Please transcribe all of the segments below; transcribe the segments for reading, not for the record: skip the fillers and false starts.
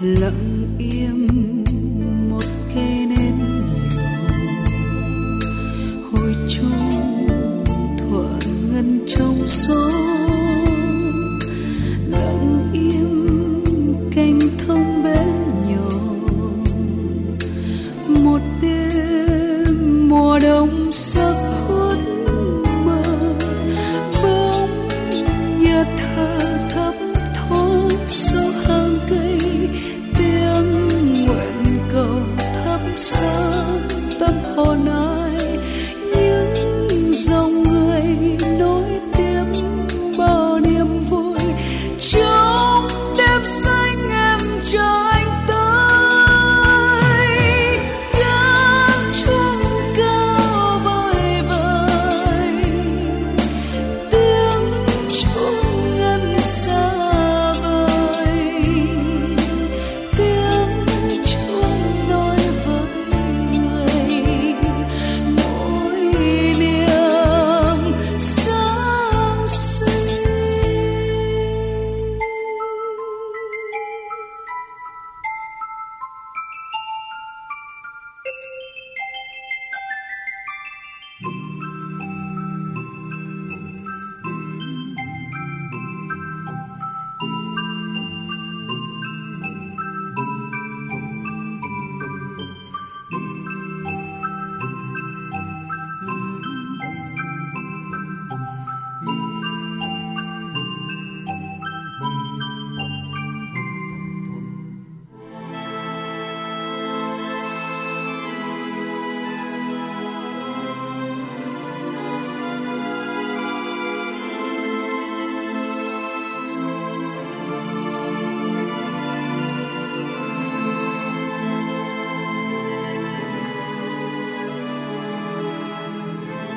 lặng im một cây nến nhiều, hồi chuông thuở ngân trong gió, lặng im cánh thông bé nhỏ, một đêm mùa đông sắp hút mơ, bóng nhạt thở thấp thoáng sau hàng cây, tiếng nguyện cầu thắp sáng tâm hồn ai, những dòng người nối tiếp bao niềm vui trong đêm xanh em chờ anh tới, gác chuông cao vời vời, tiếng chuông ngân xa vời, tiếng chuông nói với người nỗi niềm sáng sinh.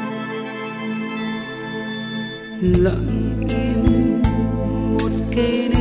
Lặng im một cây